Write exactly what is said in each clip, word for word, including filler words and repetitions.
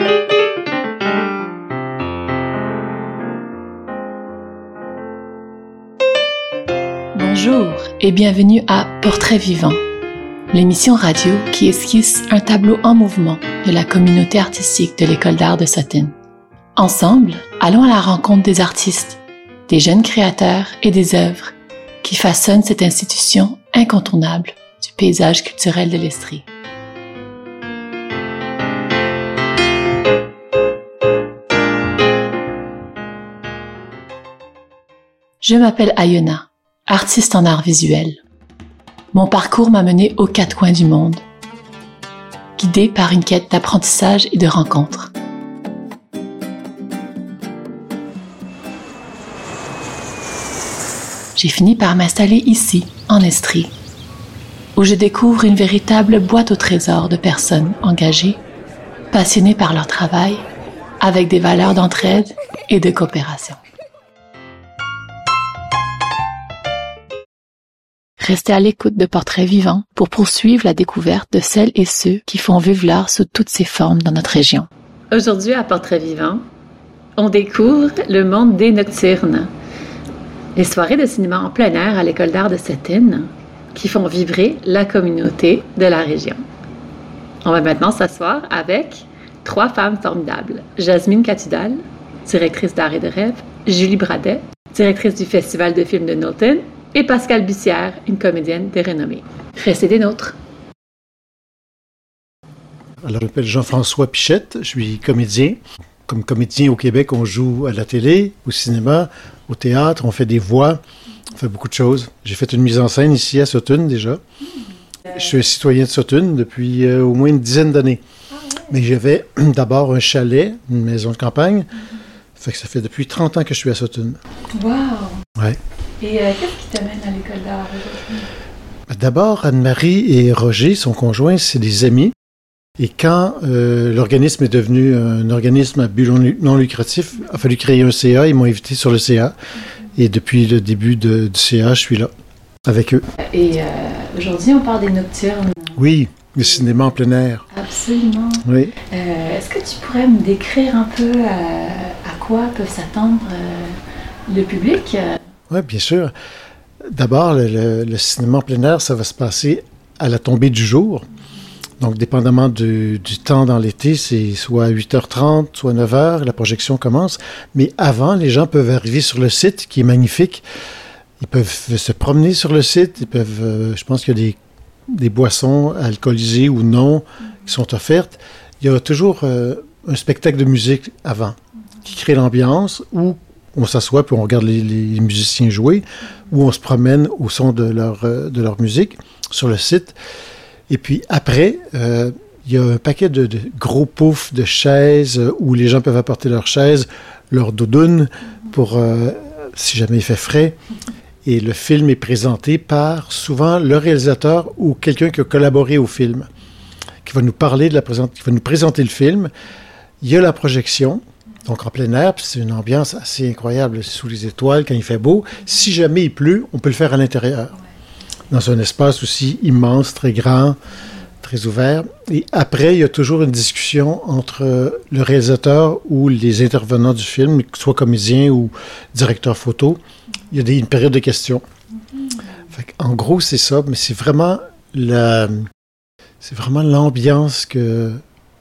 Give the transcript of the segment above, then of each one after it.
Bonjour et bienvenue à Portrait vivant, l'émission radio qui esquisse un tableau en mouvement de la communauté artistique de l'École d'art de Sutton. Ensemble, allons à la rencontre des artistes, des jeunes créateurs et des œuvres qui façonnent cette institution incontournable du paysage culturel de l'Estrie. Je m'appelle Ayona, artiste en art visuel. Mon parcours m'a mené aux quatre coins du monde, guidé par une quête d'apprentissage et de rencontres. J'ai fini par m'installer ici, en Estrie, où je découvre une véritable boîte au trésor de personnes engagées, passionnées par leur travail, avec des valeurs d'entraide et de coopération. Restez à l'écoute de Portraits vivants pour poursuivre la découverte de celles et ceux qui font vivre l'art sous toutes ses formes dans notre région. Aujourd'hui, à Portraits vivants, on découvre le monde des nocturnes, les soirées de cinéma en plein air à l'École d'art de Sutton qui font vibrer la communauté de la région. On va maintenant s'asseoir avec trois femmes formidables. Jasmine Catudal, directrice d'art et de rêve, Julie Bradet, directrice du Festival de films de Knowlton, et Pascale Bussière, une comédienne de renommée. Restez des nôtres. Alors, je m'appelle Jean-François Pichette, je suis comédien. Comme comédien au Québec, on joue à la télé, au cinéma, au théâtre, on fait des voix, on fait beaucoup de choses. J'ai fait une mise en scène ici à Sutton déjà. Je suis un citoyen de Sutton depuis euh, au moins une dizaine d'années. Mais j'avais d'abord un chalet, une maison de campagne. Fait que ça fait depuis trente ans que je suis à Sutton. Wow! Ouais. Et euh, qu'est-ce qui t'amène à l'École d'art aujourd'hui? D'abord, Anne-Marie et Roger, son conjoint, c'est des amis. Et quand euh, l'organisme est devenu un organisme à but non lucratif, il a fallu créer un C A. Ils m'ont invité sur le C A. Et depuis le début de, du C A, je suis là, avec eux. Et euh, aujourd'hui, on parle des nocturnes. Oui, le cinéma en plein air. Absolument. Oui. Euh, est-ce que tu pourrais me décrire un peu euh, à quoi peut s'attendre euh, le public? Oui, bien sûr. D'abord, le, le, le cinéma en plein air, ça va se passer à la tombée du jour. Donc, dépendamment du, du temps dans l'été, c'est soit huit heures trente, soit neuf heures, la projection commence. Mais avant, les gens peuvent arriver sur le site, qui est magnifique. Ils peuvent se promener sur le site. Ils peuvent, euh, je pense qu'il y a des, des boissons alcoolisées ou non qui sont offertes. Il y a toujours euh, un spectacle de musique avant, qui crée l'ambiance, ou on s'assoit puis on regarde les, les musiciens jouer, ou on se promène au son de leur, euh, de leur musique sur le site. Et puis après, euh, il y a un paquet de, de gros poufs de chaises euh, où les gens peuvent apporter leurs chaises, leurs doudounes, pour, euh, si jamais il fait frais. Et le film est présenté par souvent le réalisateur ou quelqu'un qui a collaboré au film, qui va nous parler de la présent- qui va nous présenter le film. Il y a la projection. Donc, en plein air, c'est une ambiance assez incroyable, sous les étoiles, quand il fait beau. Si jamais il pleut, on peut le faire à l'intérieur, dans un espace aussi immense, très grand, très ouvert. Et après, il y a toujours une discussion entre le réalisateur ou les intervenants du film, soit comédien ou directeur photo. Il y a des, une période de questions. Fait en gros, c'est ça, mais c'est vraiment, la, c'est vraiment l'ambiance que...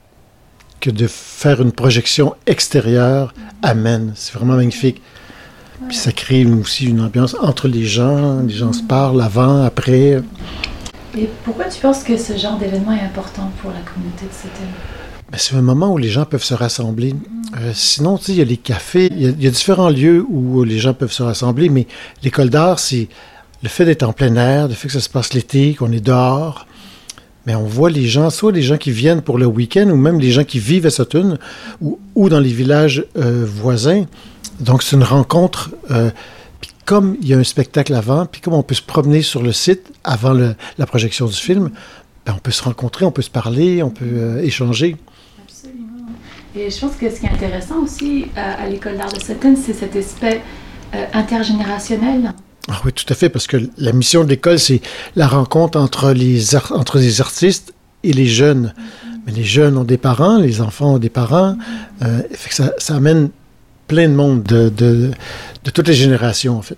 que de faire une projection extérieure amène. C'est vraiment magnifique. Puis ça crée aussi une ambiance entre les gens. Les gens se parlent avant, après. Et pourquoi tu penses que ce genre d'événement est important pour la communauté de Sutton? Ben, c'est un moment où les gens peuvent se rassembler. Euh, sinon, tu sais, il y a les cafés, il y a, il y a différents lieux où les gens peuvent se rassembler, mais l'École d'art, c'est le fait d'être en plein air, le fait que ça se passe l'été, qu'on est dehors. Mais on voit les gens, soit les gens qui viennent pour le week-end, ou même les gens qui vivent à Sutton, ou, ou dans les villages euh, voisins. Donc, c'est une rencontre. Euh, puis comme il y a un spectacle avant, puis comme on peut se promener sur le site avant le, la projection du film, ben on peut se rencontrer, on peut se parler, on peut euh, échanger. Absolument. Et je pense que ce qui est intéressant aussi à, à l'École d'art de Sutton, c'est cet aspect euh, intergénérationnel. Ah oui, tout à fait, parce que la mission de l'école, c'est la rencontre entre les, ar- entre les artistes et les jeunes. Mm-hmm. mais les jeunes ont des parents, les enfants ont des parents. Euh, fait que ça, ça amène plein de monde de, de, de toutes les générations, en fait.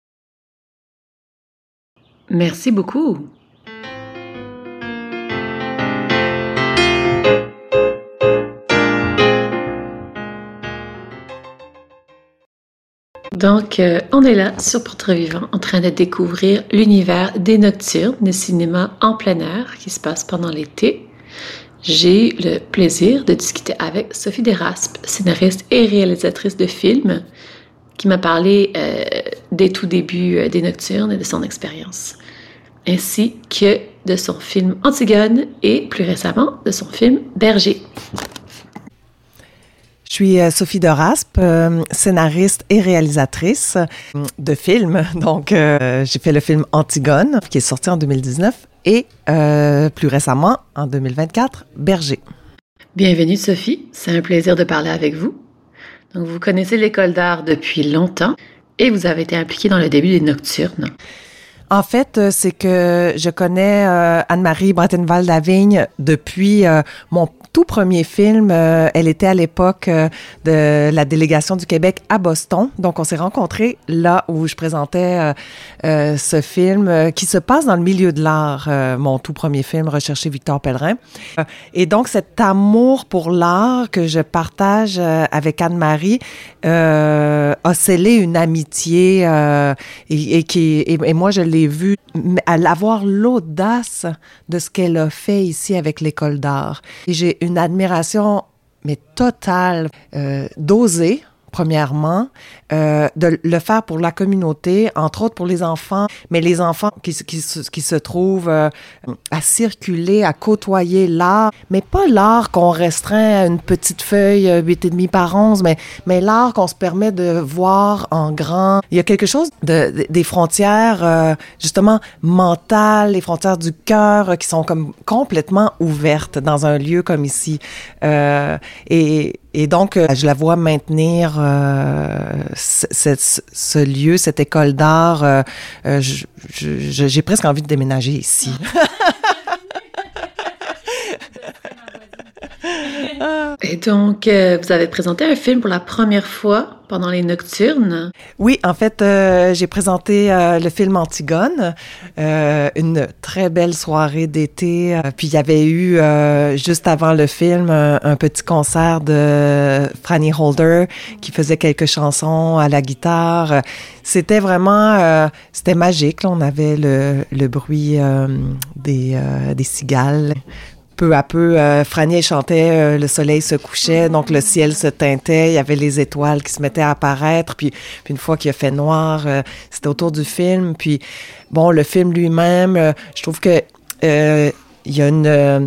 Merci beaucoup. Donc, euh, on est là sur Portrait Vivant en train de découvrir l'univers des Nocturnes, des cinémas en plein air qui se passe pendant l'été. J'ai le plaisir de discuter avec Sophie Desraspes, scénariste et réalisatrice de films, qui m'a parlé euh, des tout débuts euh, des Nocturnes et de son expérience, ainsi que de son film Antigone et plus récemment de son film Berger. Je suis Sophie Desraspes, euh, scénariste et réalisatrice de films. Donc, euh, j'ai fait le film Antigone, qui est sorti en deux mille dix-neuf, et euh, plus récemment, en deux mille vingt-quatre, Berger. Bienvenue Sophie, c'est un plaisir de parler avec vous. Donc, vous connaissez l'école d'art depuis longtemps et vous avez été impliquée dans le début des Nocturnes. En fait, c'est que je connais euh, Anne-Marie Brettenwald-Lavigne depuis euh, mon tout premier film. Euh, elle était à l'époque euh, de la délégation du Québec à Boston. Donc, on s'est rencontrés là où je présentais euh, euh, ce film euh, qui se passe dans le milieu de l'art, euh, mon tout premier film, Rechercher Victor Pellerin. Euh, et donc, cet amour pour l'art que je partage euh, avec Anne-Marie euh, a scellé une amitié euh, et, et, qui, et, et moi, je l'ai vu à avoir l'audace de ce qu'elle a fait ici avec l'école d'art. Et j'ai une admiration, mais totale, euh, d'oser, premièrement, euh, de le faire pour la communauté, entre autres pour les enfants, mais les enfants qui, qui, qui se trouvent euh, à circuler, à côtoyer l'art, mais pas l'art qu'on restreint à une petite feuille huit et demi par onze, mais, mais l'art qu'on se permet de voir en grand. Il y a quelque chose de, de, des frontières, euh, justement, mentales, les frontières du cœur, euh, qui sont comme complètement ouvertes dans un lieu comme ici. Euh, et Et donc, euh, je la vois maintenir euh, ce, ce, ce lieu, cette école d'art. Euh, euh, je, je, j'ai presque envie de déménager ici. Et donc, euh, vous avez présenté un film pour la première fois pendant les Nocturnes. Oui, en fait, euh, j'ai présenté euh, le film Antigone, euh, une très belle soirée d'été. Euh, puis il y avait eu, euh, juste avant le film, un, un petit concert de Franny Holder qui faisait quelques chansons à la guitare. C'était vraiment, euh, c'était magique. Là. On avait le, le bruit euh, des, euh, des cigales. Peu à peu, euh, Franny chantait, euh, le soleil se couchait, donc le ciel se teintait, il y avait les étoiles qui se mettaient à apparaître, puis, puis une fois qu'il a fait noir, euh, c'était autour du film. Puis, bon, le film lui-même, euh, je trouve que euh, il y a une... Euh,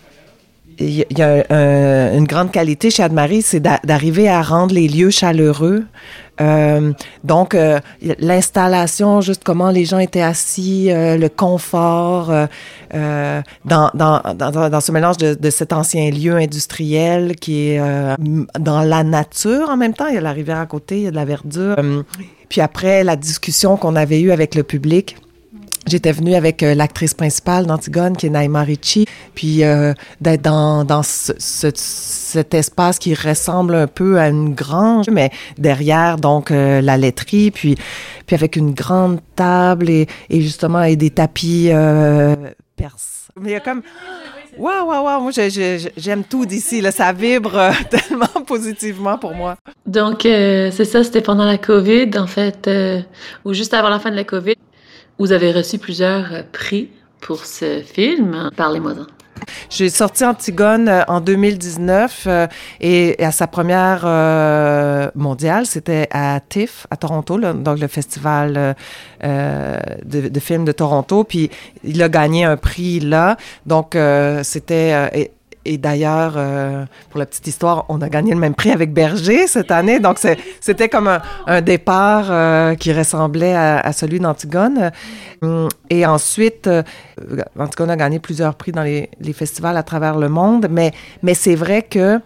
il y a un, une grande qualité chez Anne-Marie, c'est d'a- d'arriver à rendre les lieux chaleureux. Euh, donc, euh, l'installation, juste comment les gens étaient assis, euh, le confort, euh, euh, dans, dans, dans, dans ce mélange de, de cet ancien lieu industriel qui est euh, dans la nature en même temps. Il y a la rivière à côté, il y a de la verdure. Euh, puis après, la discussion qu'on avait eue avec le public, j'étais venue avec euh, l'actrice principale d'Antigone, qui est Naïma Ricci, puis euh, d'être dans, dans ce, ce, cet espace qui ressemble un peu à une grange, mais derrière, donc, euh, la laiterie, puis, puis avec une grande table et, et justement, et des tapis euh, perses. Mais il y a comme... Waouh, waouh, waouh! Moi, je, je, j'aime tout d'ici, là. Ça vibre euh, tellement positivement pour moi. Donc, euh, c'est ça, c'était pendant la COVID, en fait, euh, ou juste avant la fin de la COVID. Vous avez reçu plusieurs prix pour ce film. Parlez-moi-en. J'ai sorti Antigone euh, en deux mille dix-neuf euh, et, et à sa première euh, mondiale, c'était à T I F, à Toronto, là, donc le festival euh, euh, de, de films de Toronto. Puis il a gagné un prix là. Donc euh, c'était... Euh, et, Et d'ailleurs, euh, pour la petite histoire, on a gagné le même prix avec Berger cette année. Donc, c'est, c'était comme un, un départ euh, qui ressemblait à, à celui d'Antigone. Et ensuite, euh, Antigone a gagné plusieurs prix dans les, les festivals à travers le monde. Mais, mais c'est vrai que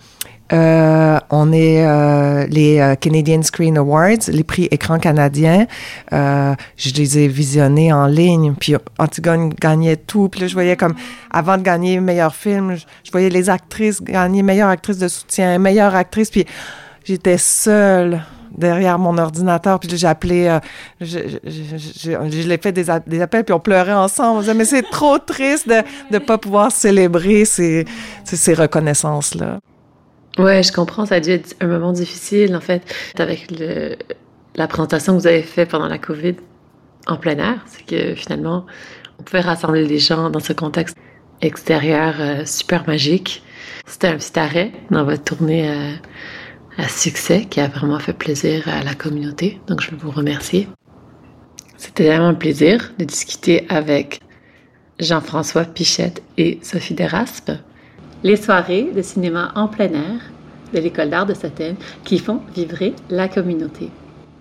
Euh, on est euh, les euh, Canadian Screen Awards, les prix écran canadiens. Euh, je les ai visionnés en ligne, puis Antigone gagnait tout. Puis là, je voyais comme, avant de gagner meilleur film, je, je voyais les actrices gagner meilleure actrice de soutien, meilleure actrice, puis j'étais seule derrière mon ordinateur, puis j'ai appelé, euh, je, je, je, je, je l'ai fait des, a- des appels, puis on pleurait ensemble. On disait, mais c'est trop triste de ne pas pouvoir célébrer ces, ces, ces reconnaissances-là. Ouais, je comprends, ça a dû être un moment difficile, en fait, avec le, la présentation que vous avez faite pendant la COVID en plein air. C'est que finalement, on pouvait rassembler les gens dans ce contexte extérieur euh, super magique. C'était un petit arrêt dans votre tournée euh, à succès qui a vraiment fait plaisir à la communauté. Donc, je veux vous remercier. C'était vraiment un plaisir de discuter avec Jean-François Pichette et Sophie Deraspe. Les soirées de cinéma en plein air de l'École d'art de Sutton qui font vibrer la communauté.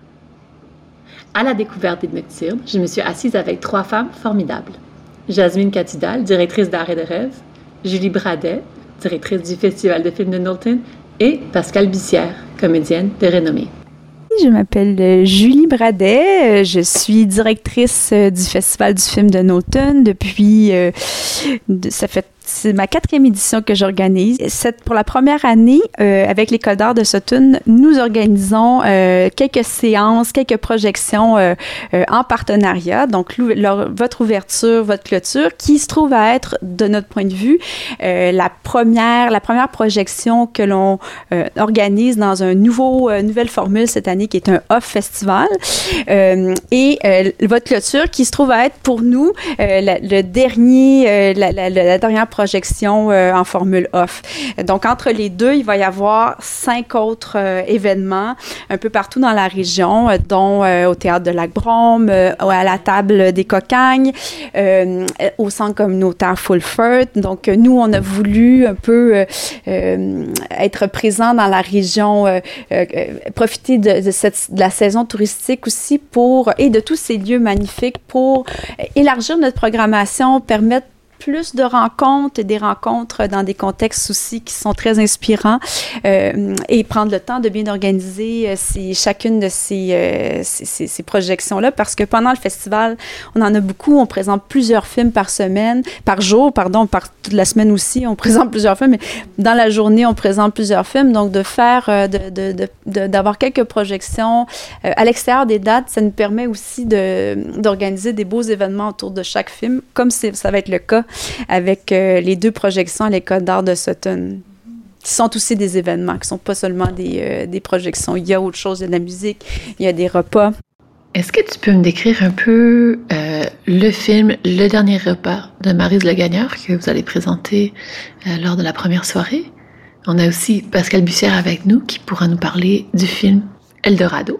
À la découverte des Nocturnes, je me suis assise avec trois femmes formidables. Jasmine Catudal, directrice d'art et de rêve, Julie Bradet, directrice du Festival de films de Knowlton, et Pascale Bissière, comédienne de renommée. Je m'appelle Julie Bradet, je suis directrice du Festival du film de Knowlton depuis, euh, de, ça fait c'est ma quatrième édition que j'organise. Cette, pour la première année, euh, avec l'École d'art de Sutton, nous organisons euh, quelques séances, quelques projections euh, euh, en partenariat. Donc, leur, votre ouverture, votre clôture, qui se trouve à être, de notre point de vue, euh, la première, la première projection que l'on euh, organise dans un nouveau, euh, nouvelle formule cette année, qui est un off festival. Euh, et euh, votre clôture, qui se trouve à être pour nous euh, la, le dernier, euh, la, la, la dernière projection euh, en formule off. Donc, entre les deux, il va y avoir cinq autres euh, événements un peu partout dans la région, euh, dont euh, au Théâtre de Lac-Brome, euh, à la Table des Cocagnes, euh, au Centre communautaire Fulford. Donc, nous, on a voulu un peu euh, euh, être présents dans la région, euh, euh, profiter de, de, cette, de la saison touristique aussi pour, et de tous ces lieux magnifiques pour élargir notre programmation, permettre plus de rencontres, des rencontres dans des contextes aussi qui sont très inspirants euh, et prendre le temps de bien organiser euh, ces, chacune de ces, euh, ces, ces, ces projections-là parce que pendant le festival, on en a beaucoup, on présente plusieurs films par semaine, par jour, pardon, par toute la semaine aussi, on présente plusieurs films, mais dans la journée, on présente plusieurs films, donc de faire, euh, de, de, de, de, d'avoir quelques projections euh, à l'extérieur des dates, ça nous permet aussi de, d'organiser des beaux événements autour de chaque film, comme c'est, ça va être le cas avec euh, les deux projections à l'École d'art de Sutton, qui sont aussi des événements, qui ne sont pas seulement des, euh, des projections. Il y a autre chose, il y a de la musique, il y a des repas. Est-ce que tu peux me décrire un peu euh, le film Le Dernier Repas de Maryse Le Gagneur que vous allez présenter euh, lors de la première soirée? On a aussi Pascale Bissière avec nous qui pourra nous parler du film Eldorado.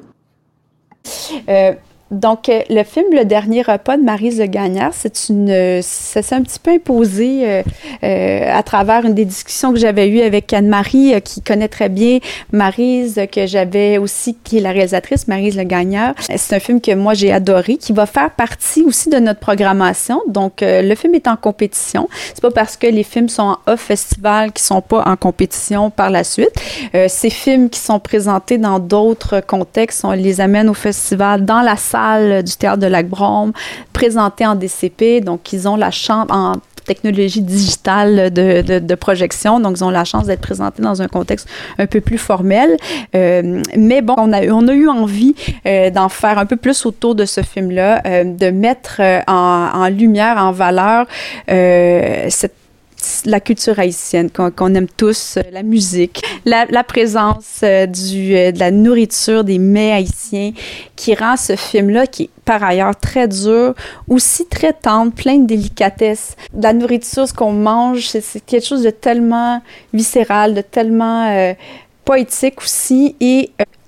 Euh, Donc, euh, le film Le Dernier Repas de Maryse Le Gagneur, c'est une, euh, ça s'est un petit peu imposé euh, euh, à travers une des discussions que j'avais eues avec Anne-Marie, euh, qui connaît très bien Maryse, que j'avais aussi, qui est la réalisatrice, Maryse Le Gagneur. C'est un film que moi, j'ai adoré, qui va faire partie aussi de notre programmation. Donc, euh, le film est en compétition. C'est pas parce que les films sont en off festival qu'ils sont pas en compétition par la suite. Euh, ces films qui sont présentés dans d'autres contextes, on les amène au festival dans la salle du Théâtre de Lac-Brome, présentés en D C P. Donc, ils ont la chance, en technologie digitale de, de, de projection, donc ils ont la chance d'être présentés dans un contexte un peu plus formel. Euh, mais bon, on a, on a eu envie euh, d'en faire un peu plus autour de ce film-là, euh, de mettre euh, en, en lumière, en valeur euh, cette la culture haïtienne qu'on, qu'on aime tous, la musique, la, la présence euh, du, euh, de la nourriture, des mets haïtiens qui rend ce film-là, qui est par ailleurs très dur, aussi très tendre, plein de délicatesse. La nourriture, ce qu'on mange, c'est, c'est quelque chose de tellement viscéral, de tellement euh, poétique aussi et euh,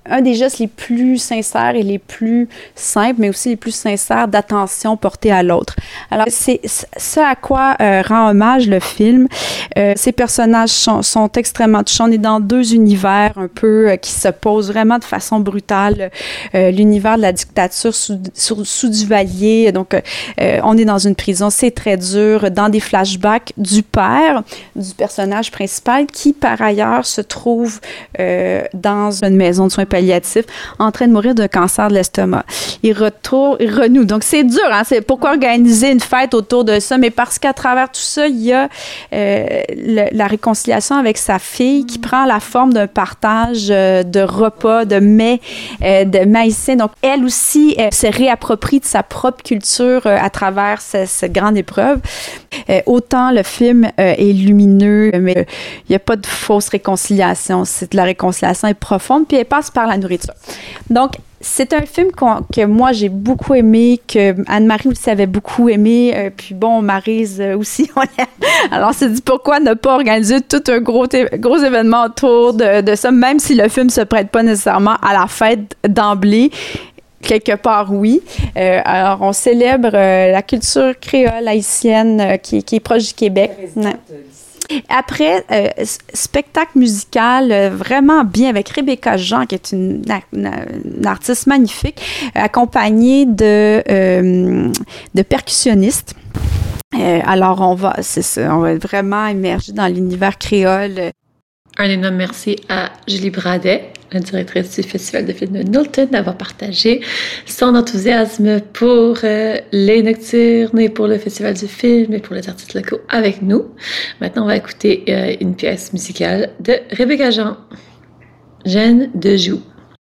un des gestes les plus sincères et les plus simples, mais aussi les plus sincères d'attention portée à l'autre. Alors, c'est ce à quoi euh, rend hommage le film. Euh, ces personnages sont, sont extrêmement touchants. On est dans deux univers un peu euh, qui s'opposent vraiment de façon brutale. Euh, l'univers de la dictature sous, sous, sous Duvalier. Donc, euh, on est dans une prison, c'est très dur. Dans des flashbacks du père, du personnage principal, qui par ailleurs se trouve euh, dans une maison de soins palliatifs en train de mourir d'un cancer de l'estomac. Il retourne, il renoue. Donc, c'est dur, hein? C'est pourquoi organiser une fête autour de ça? Mais parce qu'à travers tout ça, il y a euh, le, la réconciliation avec sa fille qui prend la forme d'un partage euh, de repas, de mets, euh, de maïsien. Donc, elle aussi euh, se réapproprie de sa propre culture euh, à travers ce, cette grande épreuve. Euh, autant le film euh, est lumineux, mais il euh, n'y a pas de fausse réconciliation. C'est de la réconciliation est profonde, puis elle passe par la nourriture. Donc, c'est un film que moi, j'ai beaucoup aimé, que Anne-Marie aussi avait beaucoup aimé, euh, puis bon, Maryse aussi, on aime. Alors, on s'est dit, pourquoi ne pas organiser tout un gros, gros événement autour de, de ça, même si le film se prête pas nécessairement à la fête d'emblée. Quelque part, oui. Euh, alors, on célèbre euh, la culture créole haïtienne euh, qui, qui est proche du Québec. Après, euh, spectacle musical euh, vraiment bien avec Rebecca Jean, qui est une, une, une artiste magnifique, euh, accompagnée de, euh, de percussionnistes. Euh, alors, on va, c'est ça, on va être vraiment immergé dans l'univers créole. Un énorme merci à Julie Bradet, la directrice du Festival de films de Knowlton, d'avoir partagé son enthousiasme pour euh, les Nocturnes et pour le Festival du film et pour les artistes locaux avec nous. Maintenant, on va écouter euh, une pièce musicale de Rebecca Jean, Jeanne de Joux.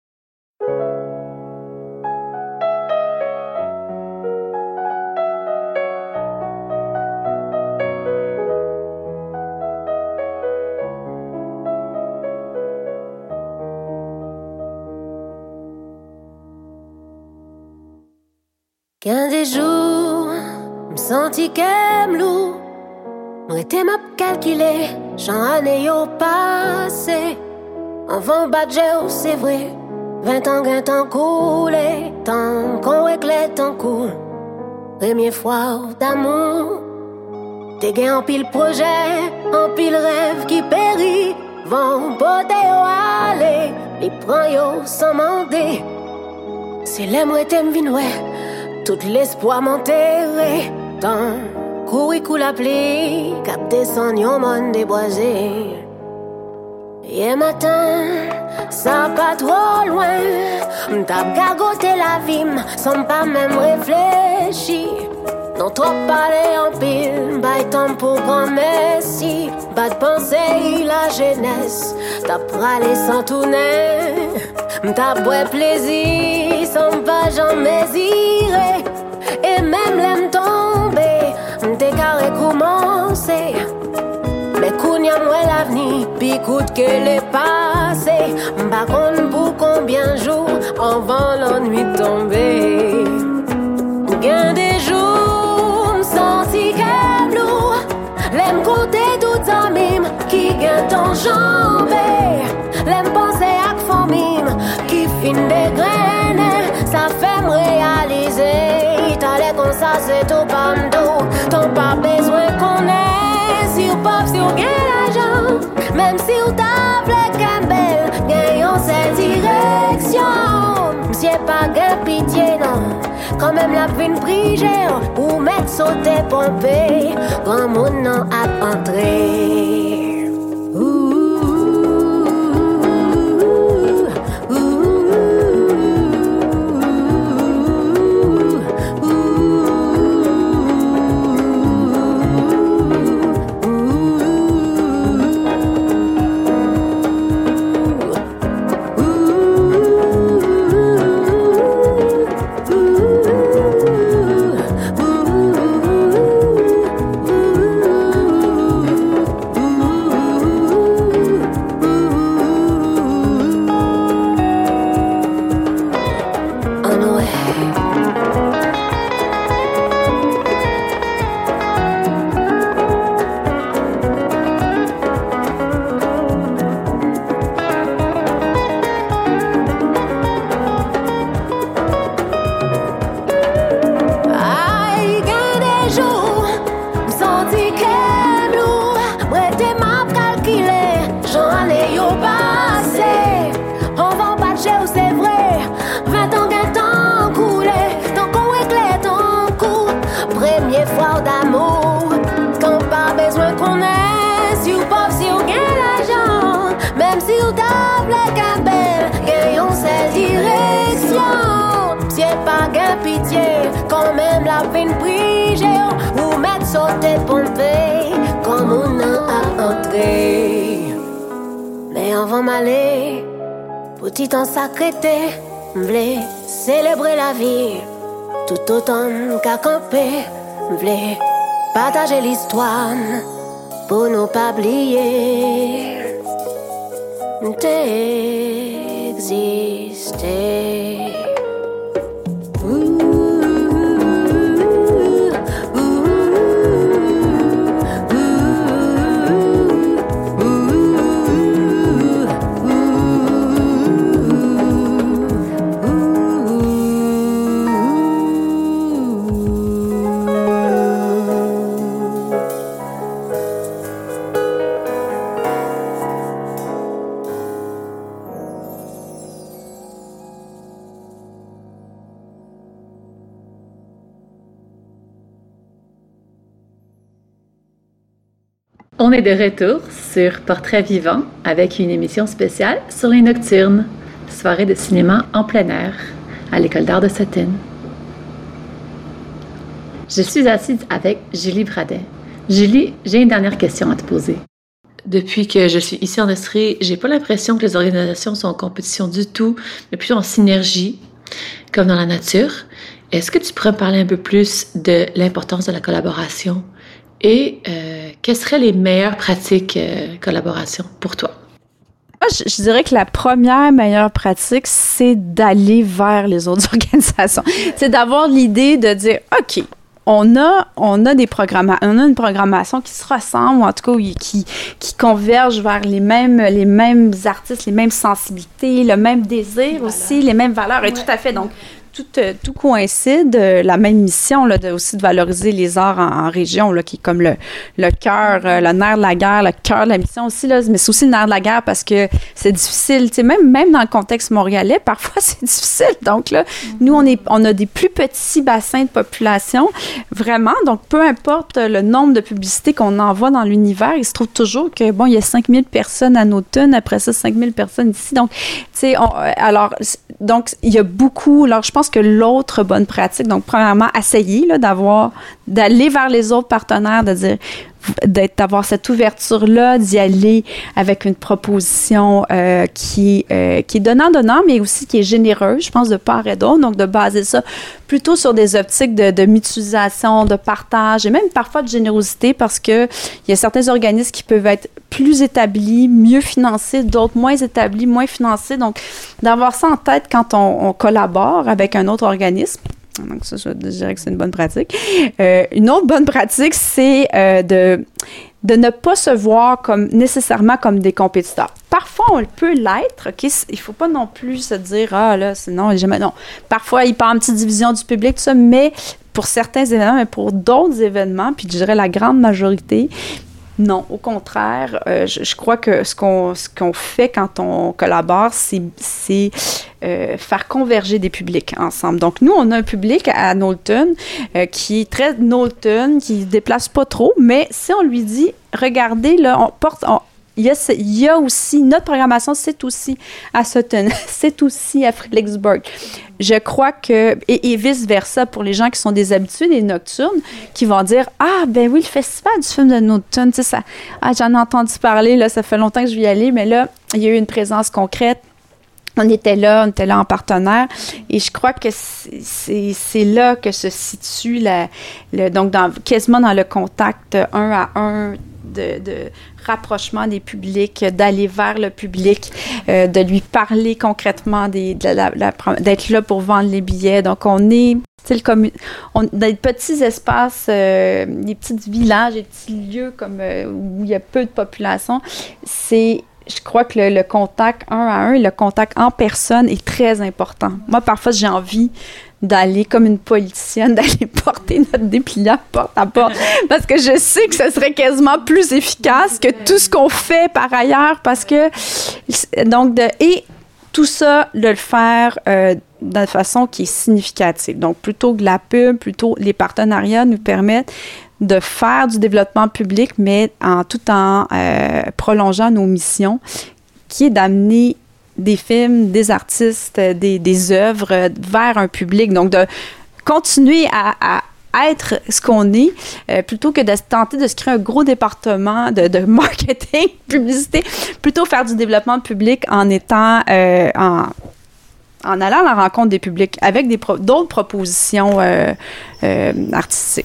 Qu'un des jours, m'senti qu'aime loup, m'rete m'a calculé, j'en année au passé. Avant badger, c'est vrai, vingt ans, vingt ans coulé, tant qu'on éclait, tant cool. Première fois d'amour, t'es gain en pile projet, en pile rêve qui périt. Vent poté yo aller, les prend yo sans mander. C'est l'aime où t'aimes vin ouais. Tout l'espoir m'enterré dans courir coule la pluie, cap descend yon monde déboisé. Hier matin, ça pas trop loin, m'tap gagoté la vie, sans pas même réfléchir. Non trop parler en pile, bail temps pour grand messie. Pas de penser la jeunesse, t'as pralé sans tourner. M'tap ouais plaisir, sans pas j'en mesurer. Et même l'aime tomber, m'te carré commencer. Mais kounya moi l'avenir, pi coûte que le passé. M'pa konn pour combien jours, avant l'ennui tomber. Gain des jours, m'senti qu'aime lourd. L'aime compter tout en mime, qui gagne ton jambé. L'aime penser à famille, qui fin des graines. Ça fait me réaliser, t'allais comme ça c'est tout pas m'dou. T'as pas besoin qu'on ait, si ou pas, si ou gagne l'argent. Même si ou t'as fait qu'un bel, gagnons cette direction. M'sieur pas gagne pitié non. Quand même la fin prigée, ou mettre sauter pompé, grand monde non a entré. même la peine brige ou mettre sauter pomper comme on a à entrer. Mais avant m'aller, petit temps sacré, m'v'lais célébrer la vie tout autant qu'à camper, m'v'lais partager l'histoire pour nous pas oublier d'exister. On est de retour sur Portrait vivant avec une émission spéciale sur les Nocturnes, soirée de cinéma en plein air à l'École d'art de Sutton. Je suis assise avec Julie Bradet. Julie, j'ai une dernière question à te poser. Depuis que je suis ici en Estrie, j'ai pas l'impression que les organisations sont en compétition du tout, mais plutôt en synergie, comme dans la nature. Est-ce que tu pourrais me parler un peu plus de l'importance de la collaboration et euh, quelles seraient les meilleures pratiques euh, collaboration pour toi? Moi, je, je dirais que la première meilleure pratique, c'est d'aller vers les autres organisations. C'est d'avoir l'idée de dire, OK, on a, on a des programma- on a une programmation qui se ressemble, ou en tout cas qui, qui converge vers les mêmes, les mêmes artistes, les mêmes sensibilités, le même désir aussi, les mêmes valeurs. Et ouais. Tout à fait. Donc, Tout, tout coïncide, la même mission là, de, aussi de valoriser les arts en, en région, là, qui est comme le, le cœur, le nerf de la guerre, le cœur de la mission aussi, là, mais c'est aussi le nerf de la guerre parce que c'est difficile, tu sais, même, même dans le contexte montréalais, parfois c'est difficile. Donc là, mm-hmm. nous, on, est, on a des plus petits bassins de population, vraiment, donc peu importe le nombre de publicités qu'on envoie dans l'univers, il se trouve toujours que, bon, il y a cinq mille personnes à Naughton, après ça, cinq mille personnes ici. Donc, tu sais, alors, donc, il y a beaucoup, alors je pense que l'autre bonne pratique, donc premièrement, essayer là, d'avoir, d'aller vers les autres partenaires, de dire, d'être, d'avoir cette ouverture-là, d'y aller avec une proposition euh, qui, euh, qui est donnant-donnant, mais aussi qui est généreuse, je pense, de part et d'autre. Donc, de baser ça plutôt sur des optiques de, de mutualisation, de partage et même parfois de générosité parce que il y a certains organismes qui peuvent être plus établis, mieux financés, d'autres moins établis, moins financés. Donc, d'avoir ça en tête quand on, on collabore avec un autre organisme. Donc, ça, je dirais que c'est une bonne pratique. Euh, une autre bonne pratique, c'est euh, de, de ne pas se voir comme, nécessairement comme des compétiteurs. Parfois, on peut l'être, OK? Il ne faut pas non plus se dire, ah là, sinon, jamais. Non. Parfois, il part en petite division du public, tout ça, mais pour certains événements, mais pour d'autres événements, puis je dirais la grande majorité, non, au contraire, euh, je, je crois que ce qu'on, ce qu'on fait quand on collabore, c'est, c'est euh, faire converger des publics ensemble. Donc, nous, on a un public à Knowlton euh, qui est très Knowlton, qui ne se déplace pas trop, mais si on lui dit, regardez, là, on porte... On, Il y, a, il y a aussi, notre programmation, c'est aussi à Sutton, c'est aussi à Fredericksburg. Je crois que, et, et vice-versa, pour les gens qui sont des habitués des nocturnes, qui vont dire, ah, ben oui, le festival du film de Knowlton, tu sais, ça, ah, j'en ai entendu parler, là, ça fait longtemps que je vais y aller, mais là, il y a eu une présence concrète. On était là, on était là en partenaire, et je crois que c'est, c'est, c'est là que se situe la, le, donc dans, quasiment dans le contact un à un de, de rapprochement des publics, d'aller vers le public, euh, de lui parler concrètement, des, de la, la, d'être là pour vendre les billets. Donc, on est, le commun- on, dans des petits espaces, euh, des petits villages, des petits lieux comme, euh, où il y a peu de population, c'est... Je crois que le, le contact un à un, le contact en personne est très important. Moi, parfois, j'ai envie d'aller comme une politicienne, d'aller porter notre dépliant porte à porte, parce que je sais que ce serait quasiment plus efficace que tout ce qu'on fait par ailleurs, parce que, donc, de, et tout ça, de le faire euh, de façon qui est significative. Donc, plutôt que la pub, plutôt les partenariats nous permettent de faire du développement public, mais en tout en euh, prolongeant nos missions, qui est d'amener des films, des artistes, des, des œuvres vers un public. Donc, de, continuer à, à être ce qu'on est, euh, plutôt que de tenter de se créer un gros département de, de marketing, publicité, plutôt faire du développement public en étant, euh, en, en allant à la rencontre des publics avec des pro- d'autres propositions euh, euh, artistiques.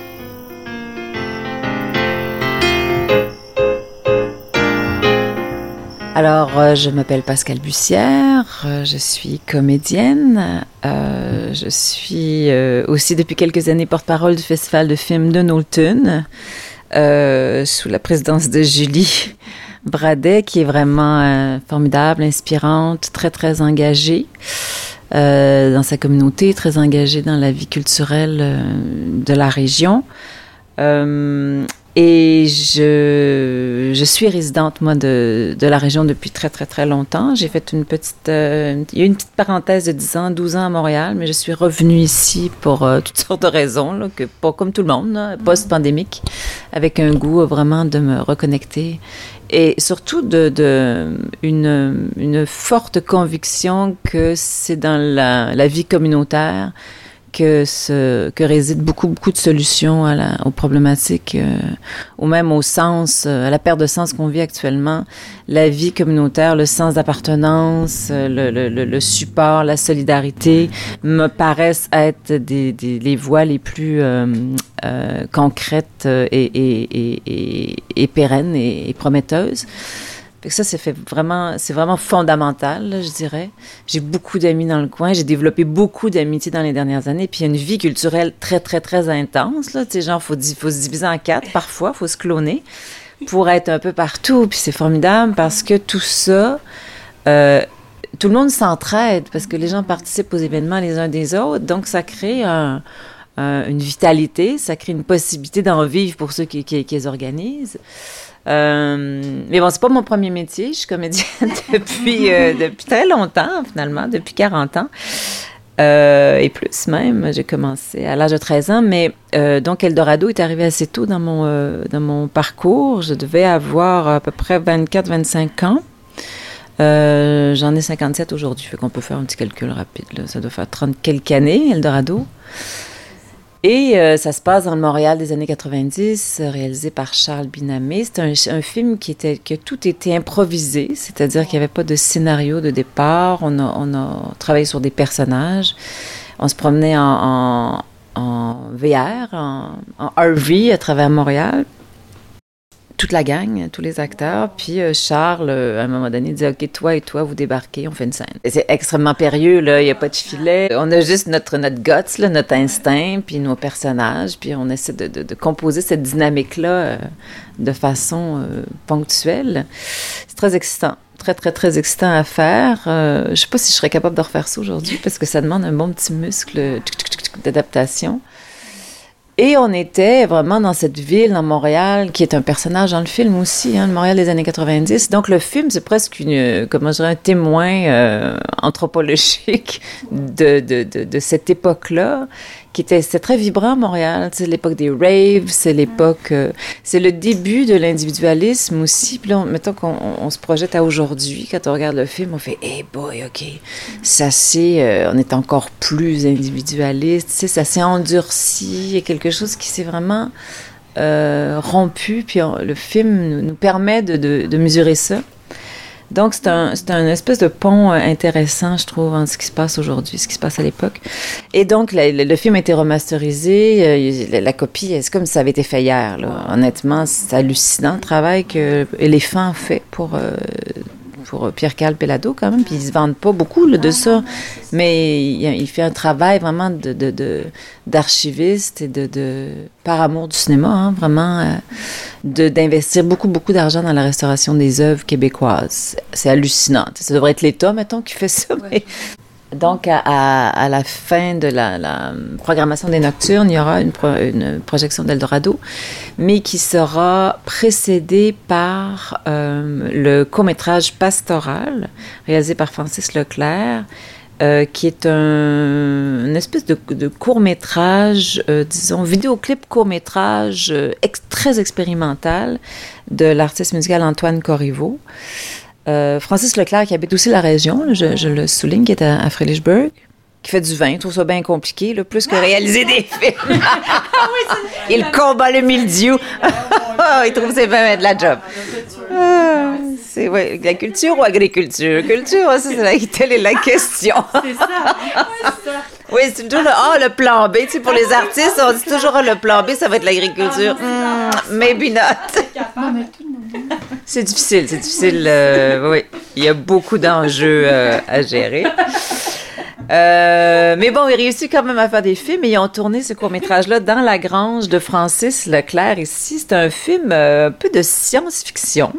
Alors, euh, je m'appelle Pascale Bussière, euh, je suis comédienne, euh, je suis euh, aussi depuis quelques années porte-parole du Festival de films de Knowlton, euh, sous la présidence de Julie Bradet, qui est vraiment euh, formidable, inspirante, très, très engagée euh, dans sa communauté, très engagée dans la vie culturelle euh, de la région. Euh, Et je, je suis résidente, moi, de, de la région depuis très, très, très longtemps. J'ai fait une petite... Euh, il y a eu une petite parenthèse de dix ans, douze ans à Montréal, mais je suis revenue ici pour euh, toutes sortes de raisons, là, que, pas comme tout le monde, là, post-pandémique, avec un goût vraiment de me reconnecter. Et surtout de, de une, une forte conviction que c'est dans la, la vie communautaire que, ce, que résident beaucoup, beaucoup de solutions à la, aux problématiques, euh, ou même au sens, euh, à la perte de sens qu'on vit actuellement. La vie communautaire, le sens d'appartenance, le, le, le, le support, la solidarité me paraissent être des, des, les voies les plus euh, euh, concrètes et, et, et, et, et pérennes et, et prometteuses. Fait que ça, c'est fait vraiment, c'est vraiment fondamental, là, je dirais. J'ai beaucoup d'amis dans le coin. J'ai développé beaucoup d'amitiés dans les dernières années. Puis il y a une vie culturelle très, très, très intense, là. Tu sais, genre, faut, faut se diviser en quatre parfois, faut se cloner pour être un peu partout. Puis c'est formidable parce que tout ça, euh, tout le monde s'entraide parce que les gens participent aux événements les uns des autres. Donc, ça crée un, un, une vitalité, ça crée une possibilité d'en vivre pour ceux qui, qui, qui les organisent. Euh, mais bon, c'est pas mon premier métier. Je suis comédienne depuis, euh, depuis très longtemps, finalement, depuis quarante ans. Euh, et plus même. J'ai commencé à l'âge de treize ans. Mais euh, donc, Eldorado est arrivé assez tôt dans mon, euh, dans mon parcours. Je devais avoir à peu près vingt-quatre vingt-cinq ans. Euh, j'en ai cinquante-sept aujourd'hui. Fait qu'on peut faire un petit calcul rapide, là. Ça doit faire trente quelques années, Eldorado. Et euh, ça se passe dans le Montréal des années quatre-vingt-dix, euh, réalisé par Charles Binamé. C'est un, un film qui était, que tout était improvisé, c'est-à-dire qu'il n'y avait pas de scénario de départ. On a, on a travaillé sur des personnages. On se promenait en, en, en V R, en, en R V à travers Montréal. Toute la gang, tous les acteurs. Puis euh, Charles, euh, à un moment donné, dit « OK, toi et toi, vous débarquez, on fait une scène. » C'est extrêmement périlleux, là. Il n'y a pas de filet. On a juste notre, notre guts, là, notre instinct, puis nos personnages. Puis on essaie de, de, de composer cette dynamique-là euh, de façon euh, ponctuelle. C'est très excitant. Très, très, très excitant à faire. Euh, je ne sais pas si je serais capable de refaire ça aujourd'hui parce que ça demande un bon petit muscle d'adaptation. Et on était vraiment dans cette ville, dans Montréal, qui est un personnage dans le film aussi, hein, le Montréal des années quatre-vingt-dix. Donc, le film, c'est presque une, comment je dirais, un témoin euh, anthropologique de, de, de, de cette époque-là, qui était, c'était très vibrant, Montréal. C'est l'époque des raves, c'est l'époque, euh, c'est le début de l'individualisme aussi. Puis là, on, mettons qu'on on, on se projette à aujourd'hui, quand on regarde le film, on fait « Hey boy, OK, ça c'est, euh, on est encore plus individualiste, tu sais, ça s'est endurci, il y a quelque chose qui s'est vraiment euh, rompu, puis on, le film nous, nous permet de, de, de mesurer ça. » Donc, c'est un, c'est un espèce de pont intéressant, je trouve, en ce qui se passe aujourd'hui, ce qui se passe à l'époque. Et donc, la, le, le film a été remasterisé. La, la copie, c'est comme si ça avait été fait hier, là. Honnêtement, c'est hallucinant le travail que Éléphant fait pour, euh, pour Pierre-Carl Péladeau, quand même. Puis, ils ne se vendent pas beaucoup là, de ça. Mais il, il fait un travail vraiment de, de, de, d'archiviste et de, de, par amour du cinéma, hein, vraiment... Euh, De, d'investir beaucoup, beaucoup d'argent dans la restauration des œuvres québécoises. C'est hallucinant. Ça devrait être l'État, mettons, qui fait ça. Ouais. Mais... Donc, à, à, à la fin de la, la programmation des Nocturnes, il y aura une, pro, une projection d'Eldorado, mais qui sera précédée par euh, le court-métrage Pastoral, réalisé par Francis Leclerc, Euh, qui est un, une espèce de, de court-métrage, euh, disons, vidéoclip court-métrage euh, ex, très expérimental de l'artiste musical Antoine Corriveau. Euh, Francis Leclerc, qui habite aussi la région, je, je le souligne, qui est à, à Frédéricksburg. qui fait du vin. Il trouve ça bien compliqué, là, plus que réaliser des films. Il combat le mildiou. Il trouve ses vins de la job. Ah, c'est ouais, la culture ou agriculture? Culture, ça, c'est la, telle est la question. C'est ça. C'est ça. Oui, c'est toujours le, oh, le plan B. Tu sais, pour les artistes, on dit toujours oh, le plan B, ça va être l'agriculture. Mm, maybe not. C'est difficile, c'est difficile. Euh, oui, il y a beaucoup d'enjeux euh, à gérer. Euh, mais bon, il réussit quand même à faire des films et ils ont tourné ce court-métrage-là dans la grange de Francis Leclerc ici. C'est un film euh, un peu de science-fiction.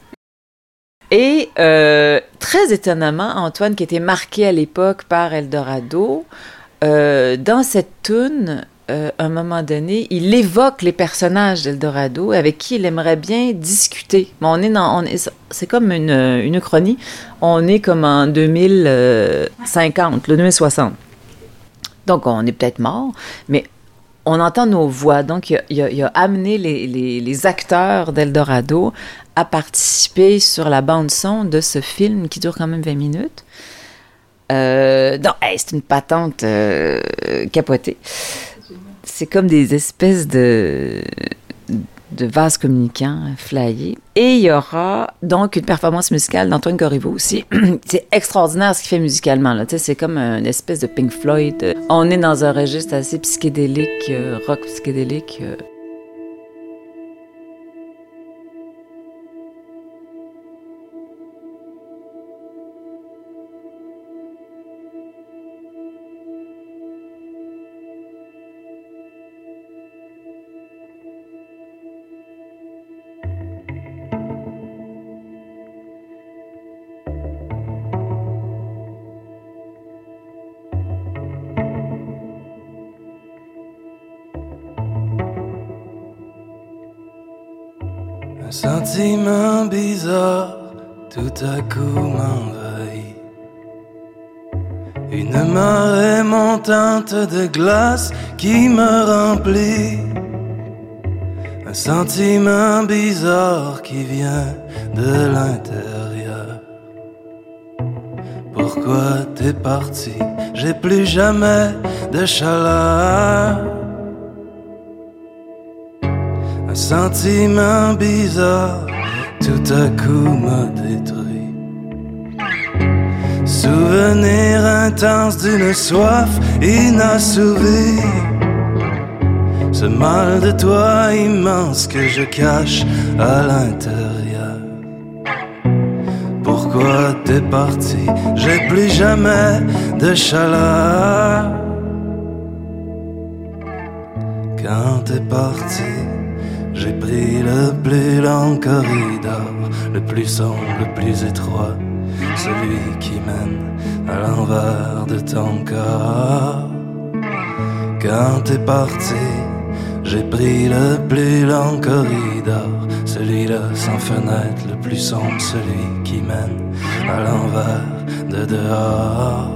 Et euh, très étonnamment, Antoine, qui était marqué à l'époque par Eldorado, euh, dans cette toune, euh, à un moment donné, il évoque les personnages d'Eldorado avec qui il aimerait bien discuter. Bon, on est dans, on est, c'est comme une, une uchronie. On est comme en deux mille cinquante, le deux mille soixante. Donc, on est peut-être mort, mais on entend nos voix. Donc, il a, il a, il a amené les, les, les acteurs d'Eldorado à participer sur la bande-son de ce film qui dure quand même vingt minutes. Euh, non, hey, c'est une patente euh, capotée. C'est comme des espèces de, de vases communicants flyés. Et il y aura donc une performance musicale d'Antoine Corriveau aussi. C'est extraordinaire ce qu'il fait musicalement. Là. C'est comme une espèce de Pink Floyd. On est dans un registre assez psychédélique, euh, rock psychédélique. Euh. Un sentiment bizarre tout à coup m'envahit. Une marée montante de glace qui me remplit. Un sentiment bizarre qui vient de l'intérieur. Pourquoi t'es parti? J'ai plus jamais de chaleur. Un sentiment bizarre tout à coup m'a détruit. Souvenir intense d'une soif inassouvie. Ce mal de toi immense que je cache à l'intérieur. Pourquoi t'es parti? J'ai plus jamais de chaleur. Quand t'es parti, j'ai pris le plus long corridor, le plus sombre, le plus étroit, celui qui mène à l'envers de ton corps. Quand t'es parti, j'ai pris le plus long corridor, celui-là sans fenêtre, le plus sombre, celui qui mène à l'envers de dehors.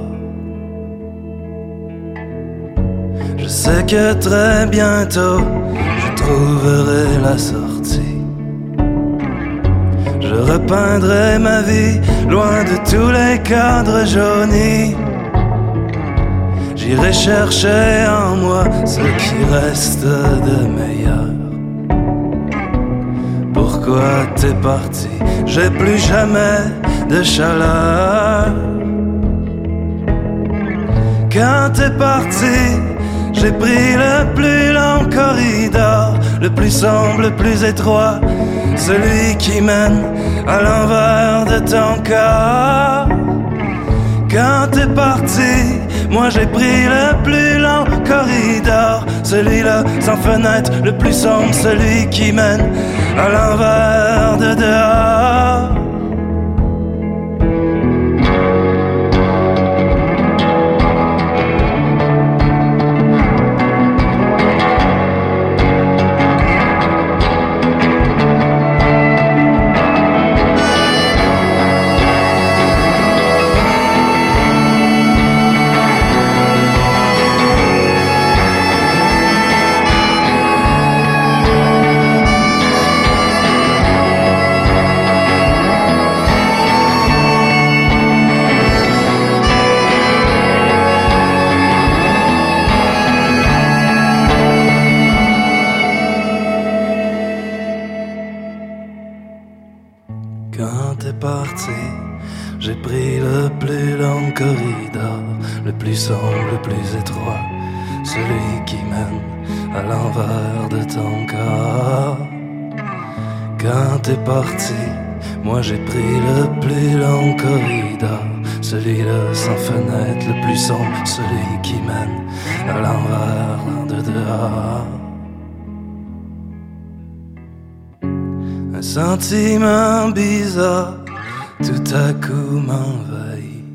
Je sais que très bientôt je trouverai la sortie. Je repeindrai ma vie loin de tous les cadres jaunis. J'irai chercher en moi ce qui reste de meilleur. Pourquoi t'es parti? J'ai plus jamais de chaleur. Quand t'es parti, j'ai pris le plus long corridor, le plus sombre, le plus étroit, celui qui mène à l'envers de ton corps. Quand t'es parti, moi j'ai pris le plus long corridor, celui-là sans fenêtre, le plus sombre, celui qui mène à l'envers de dehors. parti, j'ai pris le plus long corridor, le plus sombre, le plus étroit, celui qui mène à l'envers de ton corps. Quand t'es parti, moi j'ai pris le plus long corridor, celui-là sans fenêtre, le plus sombre, celui qui mène à l'envers de dehors. Un sentiment bizarre tout à coup m'envahit,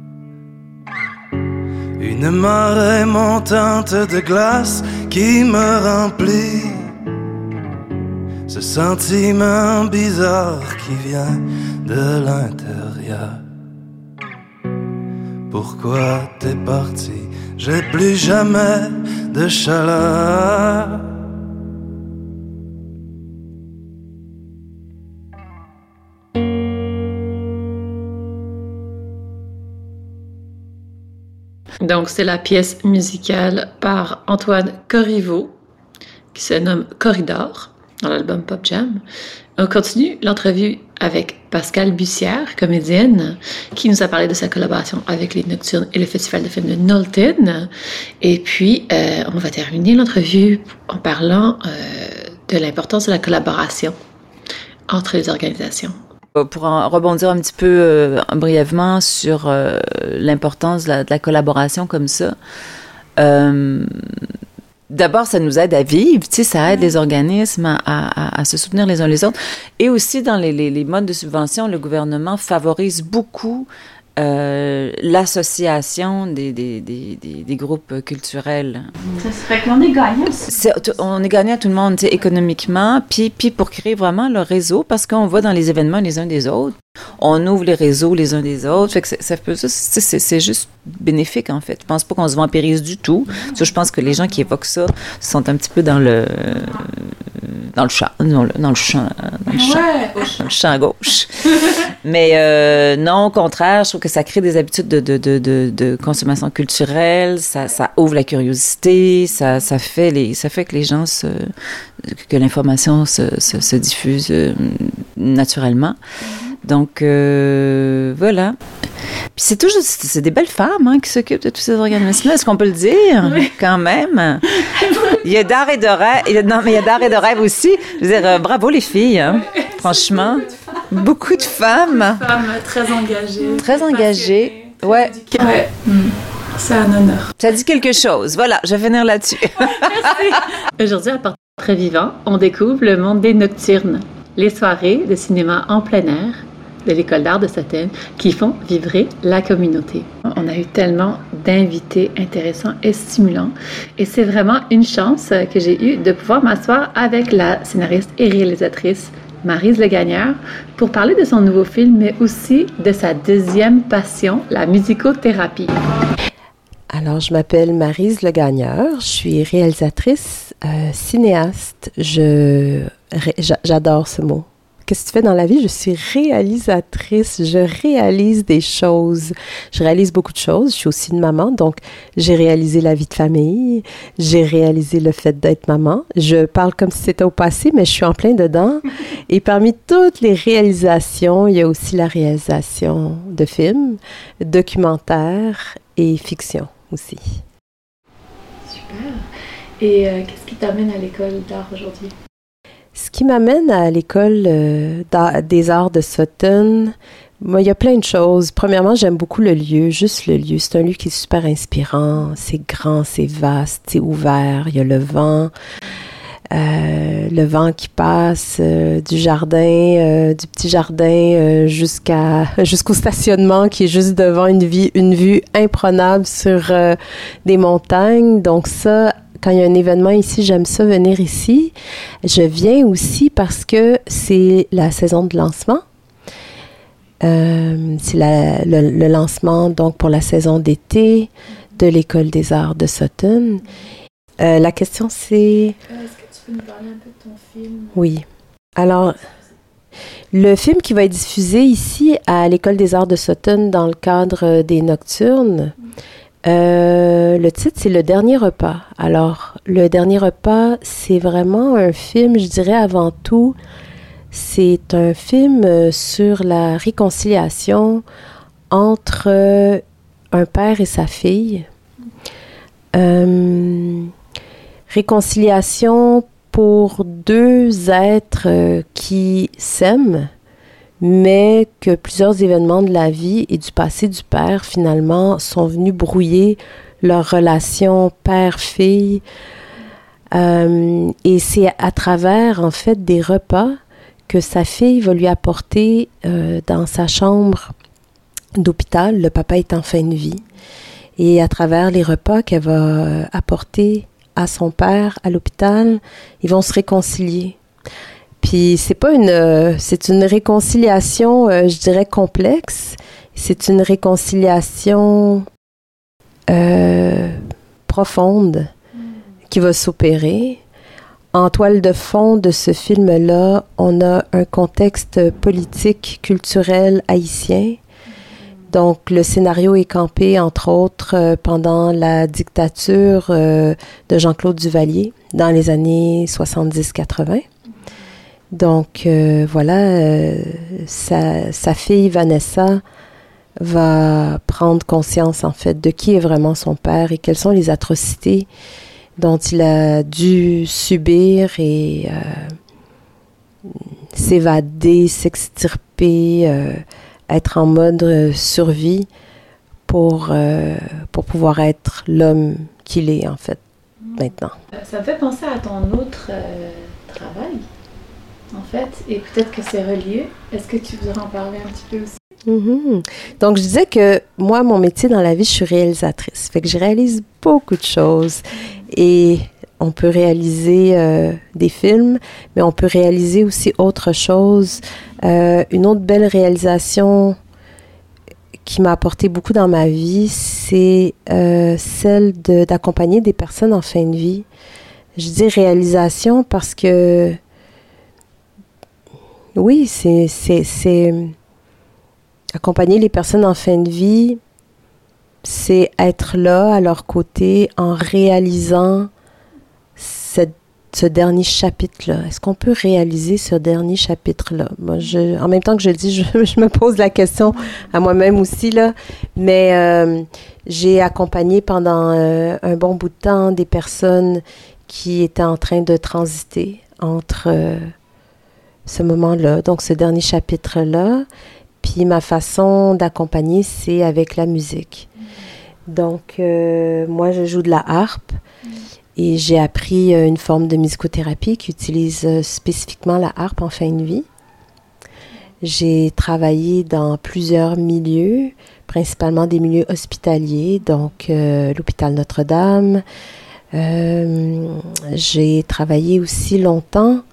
une marée montante de glace qui me remplit. Ce sentiment bizarre qui vient de l'intérieur. Pourquoi t'es parti? J'ai plus jamais de chaleur. Donc, c'est la pièce musicale par Antoine Corriveau, qui se nomme Corridor, dans l'album Pop Jam. On continue l'entrevue avec Pascale Bussière, comédienne, qui nous a parlé de sa collaboration avec les Nocturnes et le Festival de films de Knowlton. Et puis, euh, on va terminer l'entrevue en parlant euh, de l'importance de la collaboration entre les organisations. Pour en rebondir un petit peu euh, brièvement sur euh, l'importance de la, de la collaboration comme ça, euh, d'abord, ça nous aide à vivre, tu sais, ça aide les organismes à, à, à se soutenir les uns les autres. Et aussi, dans les, les, les modes de subvention, le gouvernement favorise beaucoup euh, l'association des, des, des, des, des groupes culturels. Ça serait qu'on est gagnant aussi. C'est, on est gagnant tout le monde, tu sais, économiquement, puis, puis pour créer vraiment le réseau, parce qu'on va dans les événements les uns des autres. On ouvre les réseaux les uns des autres. Fait que ça peut, ça, c'est, c'est, c'est juste bénéfique, en fait. Je pense pas qu'on se vampirise du tout. Parce que je pense que les gens qui évoquent ça sont un petit peu dans le dans le champ, dans le, dans le champ, dans le champ, Ouais. dans le champ à gauche. Mais euh, non, au contraire, je trouve que ça crée des habitudes de, de, de, de, de consommation culturelle, ça, ça ouvre la curiosité, ça, ça, fait les, ça fait que les gens se... que l'information se, se, se diffuse euh, naturellement. Donc, euh, voilà. Puis c'est toujours, c'est, c'est des belles femmes hein, qui s'occupent de tous ces organismes-là. Est-ce qu'on peut le dire? Oui. Quand même. Il y a d'art et de rêve. Il y a, non, mais il y a d'art et de rêve aussi. Je veux dire, euh, bravo les filles. Hein. Oui, franchement. Beaucoup de femmes. Beaucoup de femmes très engagées. Très engagées. Très ouais. ouais. Mmh. C'est un honneur. Ça dit quelque chose. Voilà, je vais finir là-dessus. Merci. Aujourd'hui, à Portrait Vivant, on découvre le monde des nocturnes, les soirées de cinéma en plein air de l'École d'art de Sutton qui font vibrer la communauté. On a eu tellement d'invités intéressants et stimulants et c'est vraiment une chance que j'ai eue de pouvoir m'asseoir avec la scénariste et réalisatrice Maryse Legagneur pour parler de son nouveau film, mais aussi de sa deuxième passion, la musicothérapie. Alors, je m'appelle Maryse Legagneur, je suis réalisatrice, euh, cinéaste. Je, ré, j'adore ce mot. Qu'est-ce que tu fais dans la vie? Je suis réalisatrice, je réalise des choses. Je réalise beaucoup de choses. Je suis aussi une maman, donc j'ai réalisé la vie de famille, j'ai réalisé le fait d'être maman. Je parle comme si c'était au passé, mais je suis en plein dedans. Et parmi toutes les réalisations, il y a aussi la réalisation de films, documentaires et fiction aussi. Super. Et euh, qu'est-ce qui t'amène à l'école d'art aujourd'hui? Ce qui m'amène à l'école euh, des arts de Sutton, moi, il y a plein de choses. Premièrement, j'aime beaucoup le lieu, juste le lieu. C'est un lieu qui est super inspirant. C'est grand, c'est vaste, c'est ouvert. Il y a le vent, euh, le vent qui passe euh, du jardin, euh, du petit jardin euh, jusqu'à jusqu'au stationnement qui est juste devant une, vie, une vue imprenable sur euh, des montagnes. Donc ça, quand il y a un événement ici, j'aime ça venir ici. Je viens aussi parce que c'est la saison de lancement. Euh, c'est la, le, le lancement donc pour la saison d'été de l'École des arts de Sutton. Euh, la question c'est... Euh, est-ce que tu peux nous parler un peu de ton film? Oui. Alors, le film qui va être diffusé ici à l'École des arts de Sutton dans le cadre des Nocturnes, mm. Euh, le titre, c'est Le Dernier Repas. Alors, Le Dernier Repas, c'est vraiment un film, je dirais avant tout, C'est un film sur la réconciliation entre un père et sa fille. Euh, réconciliation pour deux êtres qui s'aiment, mais que plusieurs événements de la vie et du passé du père, finalement, sont venus brouiller leur relation père-fille. Euh, et c'est à travers, en fait, des repas que sa fille va lui apporter euh, dans sa chambre d'hôpital. Le papa est en fin de vie. Et à travers les repas qu'elle va apporter à son père à l'hôpital, ils vont se réconcilier. Puis c'est pas une, euh, c'est une réconciliation, euh, je dirais complexe. C'est une réconciliation euh, profonde qui va s'opérer. En toile de fond de ce film-là, on a un contexte politique, culturel haïtien. Donc, le scénario est campé, entre autres, euh, pendant la dictature euh, de Jean-Claude Duvalier, dans les années soixante-dix quatre-vingt. Donc, euh, voilà, euh, sa, sa fille Vanessa va prendre conscience, en fait, de qui est vraiment son père et quelles sont les atrocités dont il a dû subir et euh, s'évader, s'extirper, euh, être en mode euh, survie pour, euh, pour pouvoir être l'homme qu'il est, en fait, maintenant. Ça me fait penser à ton autre euh, travail, en fait, et peut-être que c'est relié. Est-ce que tu voudrais en parler un petit peu aussi? Mm-hmm. Donc, je disais que moi, mon métier dans la vie, je suis réalisatrice. Fait que je réalise beaucoup de choses. Et on peut réaliser euh, des films, mais on peut réaliser aussi autre chose. Euh, une autre belle réalisation qui m'a apporté beaucoup dans ma vie, c'est euh, celle de, d'accompagner des personnes en fin de vie. Je dis réalisation parce que, oui, c'est, c'est, c'est accompagner les personnes en fin de vie, c'est être là à leur côté en réalisant cette, ce dernier chapitre-là. Est-ce qu'on peut réaliser ce dernier chapitre-là? Moi, je, en même temps que je le dis, je, je me pose la question à moi-même aussi, là. Mais euh, j'ai accompagné pendant euh, un bon bout de temps des personnes qui étaient en train de transiter entre euh, ce moment-là, donc ce dernier chapitre-là. Puis ma façon d'accompagner, c'est avec la musique. Donc, euh, moi, je joue de la harpe et j'ai appris euh, une forme de musicothérapie qui utilise euh, spécifiquement la harpe en fin de vie. J'ai travaillé dans plusieurs milieux, principalement des milieux hospitaliers, donc euh, l'hôpital Notre-Dame. Euh, j'ai travaillé aussi longtemps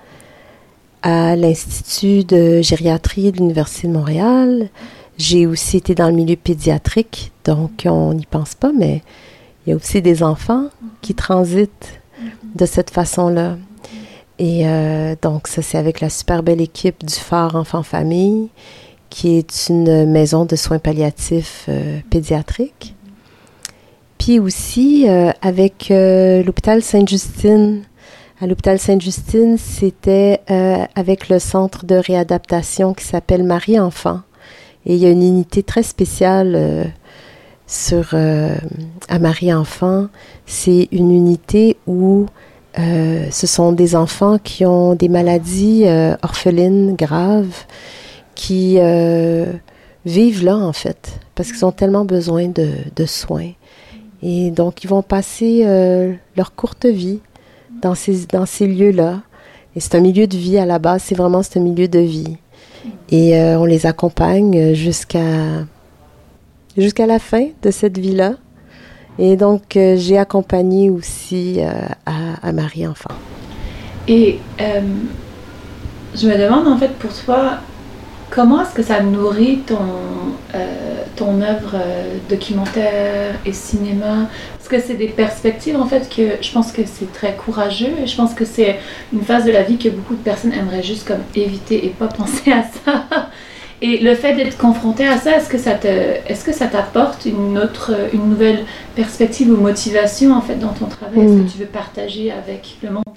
à l'Institut de gériatrie de l'Université de Montréal. J'ai aussi été dans le milieu pédiatrique, donc on n'y pense pas, mais il y a aussi des enfants qui transitent de cette façon-là. Et euh, donc, ça, c'est avec la super belle équipe du Phare Enfants-Famille, qui est une maison de soins palliatifs euh, pédiatriques. Puis aussi euh, avec euh, l'hôpital Sainte-Justine. À l'hôpital Sainte-Justine, c'était euh, avec le centre de réadaptation qui s'appelle Marie-Enfant. Et il y a une unité très spéciale euh, sur, euh, à Marie-Enfant. C'est une unité où euh, ce sont des enfants qui ont des maladies euh, orphelines graves, qui euh, vivent là, en fait, parce qu'ils ont tellement besoin de, de soins. Et donc, ils vont passer euh, leur courte vie dans ces, dans ces lieux-là. Et c'est un milieu de vie à la base, c'est vraiment c'est un milieu de vie. Et euh, on les accompagne jusqu'à, jusqu'à la fin de cette vie-là. Et donc, euh, j'ai accompagné aussi euh, à, à Marie-Enfant. Et euh, je me demande, en fait, pour toi, comment est-ce que ça nourrit ton, euh, ton œuvre euh, documentaire et cinéma? Parce que c'est des perspectives, en fait, que je pense que c'est très courageux. Et je pense que c'est une phase de la vie que beaucoup de personnes aimeraient juste comme éviter et pas penser à ça. Et le fait d'être confronté à ça, est-ce que ça te, est-ce que ça t'apporte une autre, une nouvelle perspective ou motivation, en fait, dans ton travail? Est-ce que tu veux partager avec le monde?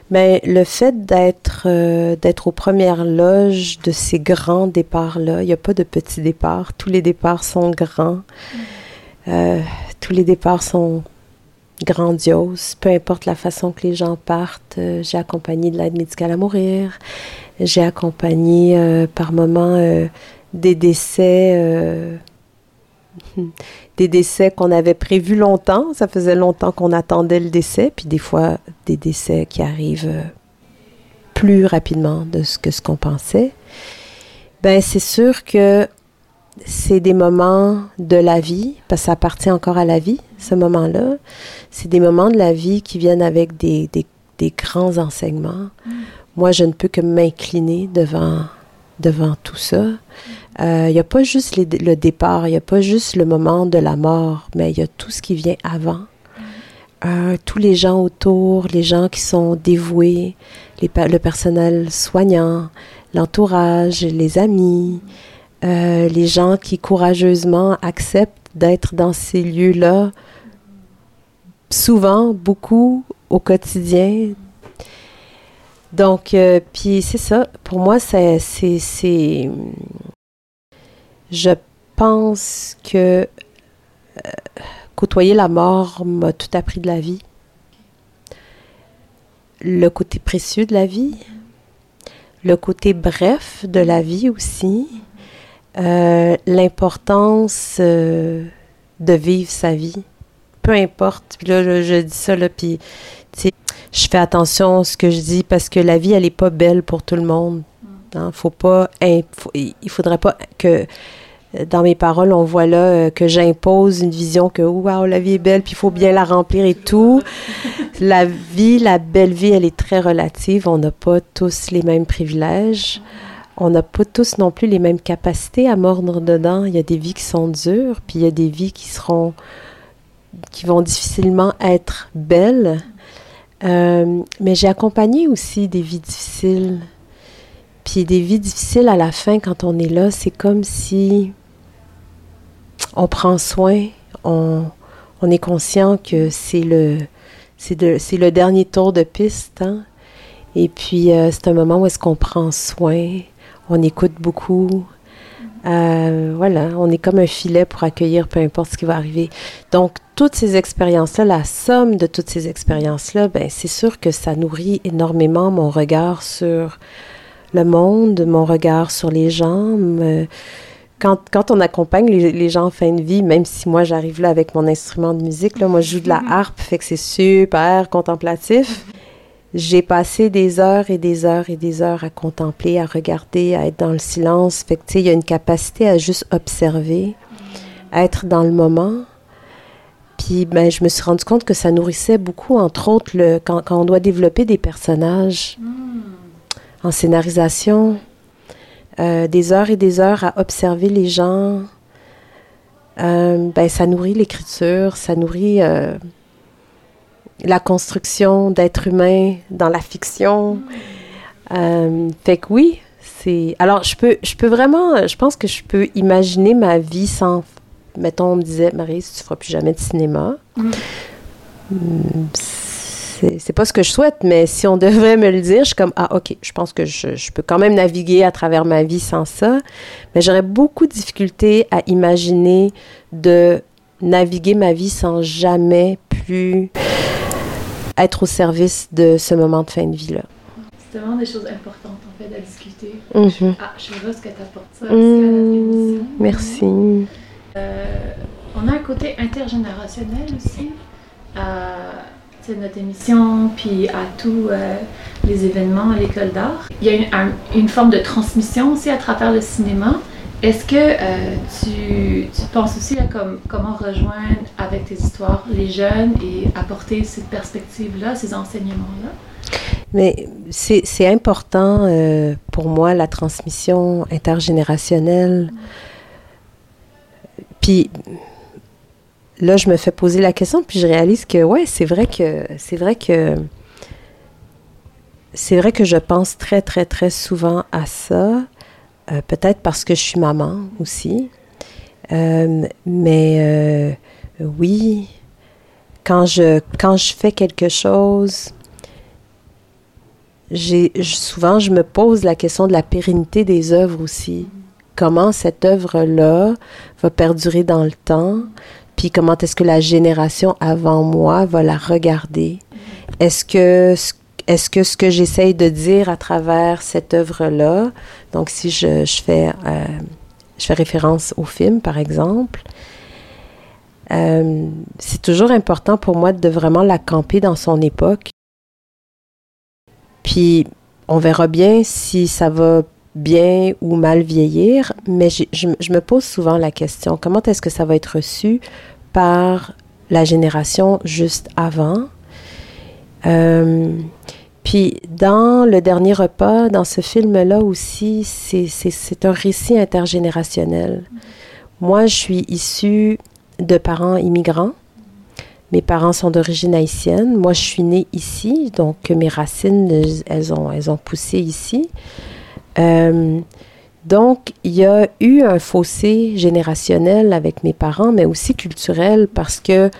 Mais le fait d'être euh, d'être aux premières loges de ces grands départs-là, il n'y a pas de petits départs. Tous les départs sont grands. Euh, tous les départs sont grandioses. Peu importe la façon que les gens partent. Euh, j'ai accompagné de l'aide médicale à mourir. J'ai accompagné euh, par moments euh, des décès... Euh, des décès qu'on avait prévus longtemps. Ça faisait longtemps qu'on attendait le décès, puis des fois, des décès qui arrivent plus rapidement de ce que ce qu'on pensait. Ben, c'est sûr que c'est des moments de la vie, parce que ça appartient encore à la vie, ce moment-là. C'est des moments de la vie qui viennent avec des, des, des grands enseignements. Mm. Moi, je ne peux que m'incliner devant, devant tout ça. Il euh, n'y a pas juste les, le départ, il n'y a pas juste le moment de la mort, mais il y a tout ce qui vient avant. Euh, tous les gens autour, les gens qui sont dévoués, les, le personnel soignant, l'entourage, les amis, euh, les gens qui courageusement acceptent d'être dans ces lieux-là, souvent, beaucoup, au quotidien. Donc, euh, puis c'est ça, pour moi, c'est... c'est, c'est je pense que euh, côtoyer la mort m'a tout appris de la vie. Le côté précieux de la vie, le côté bref de la vie aussi, euh, l'importance euh, de vivre sa vie. Peu importe, puis là, je, je dis ça, là, puis, tu sais, je fais attention à ce que je dis parce que la vie, elle n'est pas belle pour tout le monde. Hein? Faut pas, il ne faudrait pas que... Dans mes paroles, on voit là euh, que j'impose une vision que, waouh, la vie est belle, puis il faut bien la remplir et tout. La vie, la belle vie, elle est très relative. On n'a pas tous les mêmes privilèges. On n'a pas tous non plus les mêmes capacités à mordre dedans. Il y a des vies qui sont dures, puis il y a des vies qui seront, qui vont difficilement être belles. Euh, mais j'ai accompagné aussi des vies difficiles. Puis des vies difficiles à la fin, quand on est là, c'est comme si on prend soin, on, on est conscient que c'est le, c'est de, c'est le dernier tour de piste. Hein? Et puis, euh, c'est un moment où est-ce qu'on prend soin, on écoute beaucoup. Euh, voilà, on est comme un filet pour accueillir peu importe ce qui va arriver. Donc, toutes ces expériences-là, la somme de toutes ces expériences-là, ben, c'est sûr que ça nourrit énormément mon regard sur le monde, mon regard sur les gens. Me, quand, quand on accompagne les, les gens en fin de vie, même si moi j'arrive là avec mon instrument de musique, là, moi je joue de la harpe, fait que c'est super contemplatif. J'ai passé des heures et des heures et des heures à contempler, à regarder, à être dans le silence. Fait que tu sais, il y a une capacité à juste observer, à être dans le moment. Puis ben, je me suis rendu compte que ça nourrissait beaucoup, entre autres, le, quand, quand on doit développer des personnages. En scénarisation, euh, des heures et des heures à observer les gens, euh, ben, ça nourrit l'écriture, ça nourrit euh, la construction d'êtres humains dans la fiction. Euh, fait que oui, c'est... Alors, je peux, je peux vraiment... Je pense que je peux imaginer ma vie sans... Mettons, on me disait, Marie, tu ne feras plus jamais de cinéma. Mm. C'est, c'est pas ce que je souhaite, mais si on devrait me le dire, je suis comme, ah, OK, je pense que je, je peux quand même naviguer à travers ma vie sans ça, mais j'aurais beaucoup de difficultés à imaginer de naviguer ma vie sans jamais plus être au service de ce moment de fin de vie-là. C'est vraiment des choses importantes, en fait, à discuter. Mm-hmm. Ah, je sais pas ce que tu apportes ça mmh, aussi à notre émission. Merci. Euh, on a un côté intergénérationnel aussi. Euh, C'est notre émission, puis à tous euh, les événements à l'école d'art. Il y a une, un, une forme de transmission aussi à travers le cinéma. Est-ce que euh, tu, tu penses aussi à comme, comment rejoindre avec tes histoires les jeunes et apporter cette perspective-là, ces enseignements-là? Mais c'est, c'est important euh, pour moi, la transmission intergénérationnelle. Puis... Là, je me fais poser la question, puis je réalise que, ouais, c'est vrai que, c'est vrai que, c'est vrai que je pense très, très, très souvent à ça. Euh, peut-être parce que je suis maman aussi. Euh, mais euh, oui, quand je, quand je fais quelque chose, j'ai, souvent, je me pose la question de la pérennité des œuvres aussi. Comment cette œuvre-là va perdurer dans le temps, puis comment est-ce que la génération avant moi va la regarder. Est-ce que, est-ce que ce que j'essaye de dire à travers cette œuvre-là, donc si je, je, fais, euh, je fais référence au film, par exemple, euh, c'est toujours important pour moi de vraiment la camper dans son époque. Puis, on verra bien si ça va bien ou mal vieillir, mais je, je, je me pose souvent la question, comment est-ce que ça va être reçu par la génération juste avant? Euh, puis, dans Le Dernier Repas, dans ce film-là aussi, c'est, c'est, c'est un récit intergénérationnel. Moi, je suis issue de parents immigrants. Mes parents sont d'origine haïtienne. Moi, je suis née ici, donc mes racines, elles ont, elles ont poussé ici. Euh, donc, il y a eu un fossé générationnel avec mes parents, mais aussi culturel, parce que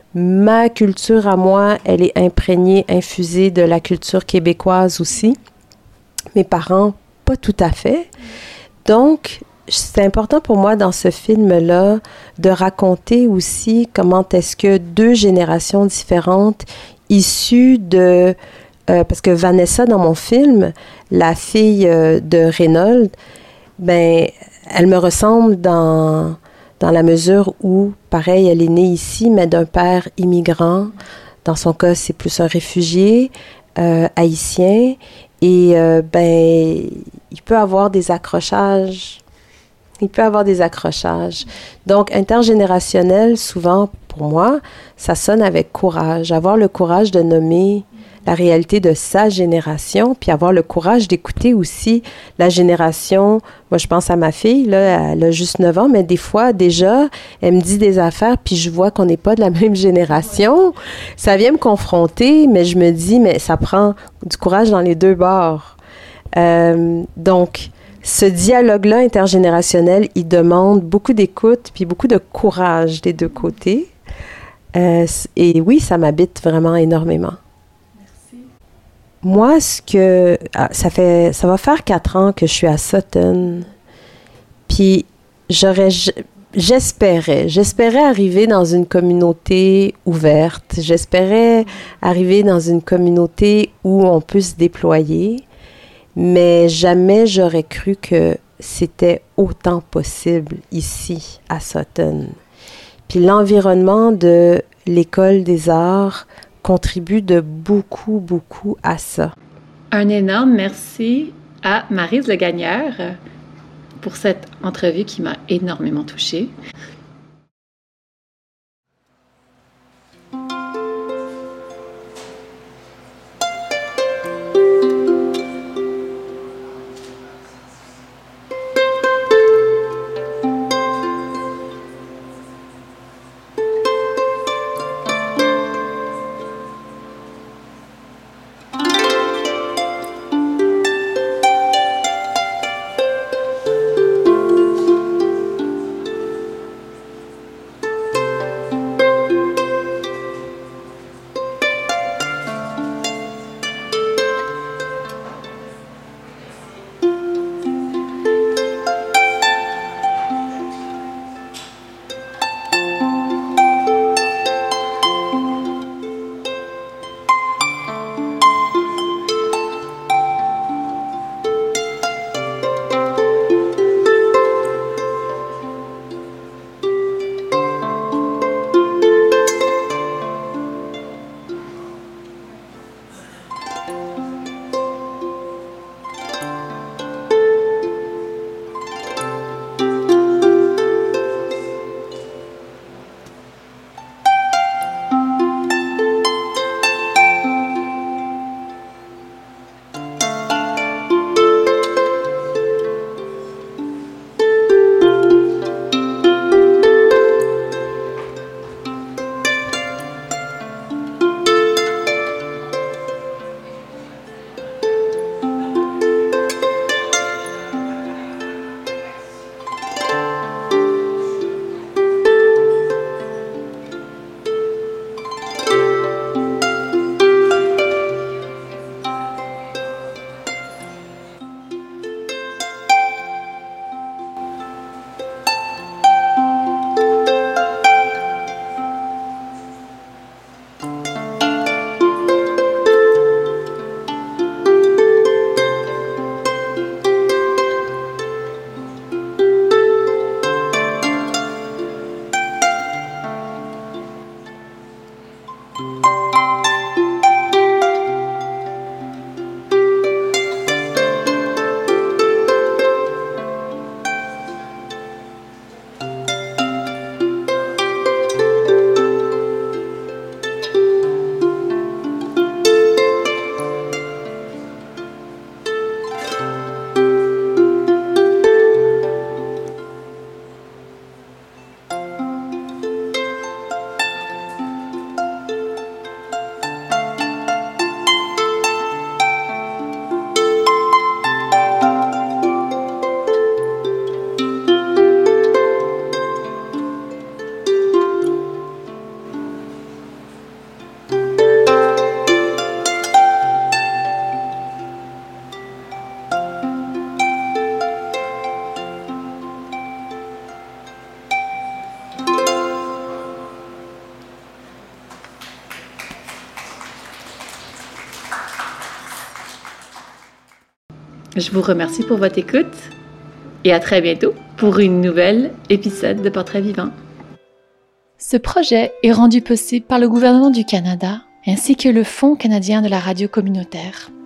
ma culture à moi, elle est imprégnée, infusée de la culture québécoise aussi. Mes parents, pas tout à fait. Donc, c'est important pour moi dans ce film-là de raconter aussi comment est-ce que deux générations différentes issues de... Euh, parce que Vanessa, dans mon film, la fille euh, de Reynolds, ben, elle me ressemble dans, dans la mesure où, pareil, elle est née ici, mais d'un père immigrant. Dans son cas, c'est plus un réfugié euh, haïtien. Et, euh, ben, il peut avoir des accrochages... Il peut avoir des accrochages. Donc, intergénérationnel, souvent, pour moi, ça sonne avec courage. Avoir le courage de nommer la réalité de sa génération, puis avoir le courage d'écouter aussi la génération. Moi, je pense à ma fille, là, elle a juste neuf ans, mais des fois, déjà, elle me dit des affaires, puis je vois qu'on n'est pas de la même génération. Ça vient me confronter, mais je me dis, mais ça prend du courage dans les deux bords. Euh, donc, ce dialogue-là intergénérationnel, il demande beaucoup d'écoute puis beaucoup de courage des deux côtés. Euh, et oui, ça m'habite vraiment énormément. Merci. Moi, ce que... Ah, ça fait... Ça va faire quatre ans que je suis à Sutton. Puis, j'aurais... J'espérais. J'espérais arriver dans une communauté ouverte. J'espérais arriver dans une communauté où on peut se déployer. Mais jamais j'aurais cru que c'était autant possible ici, à Sutton. Puis l'environnement de l'École des arts contribue de beaucoup, beaucoup à ça. Un énorme merci à Maryse Legagnère pour cette entrevue qui m'a énormément touchée. Je vous remercie pour votre écoute et à très bientôt pour une nouvelle épisode de Portrait vivant. Ce projet est rendu possible par le gouvernement du Canada ainsi que le Fonds canadien de la radio communautaire.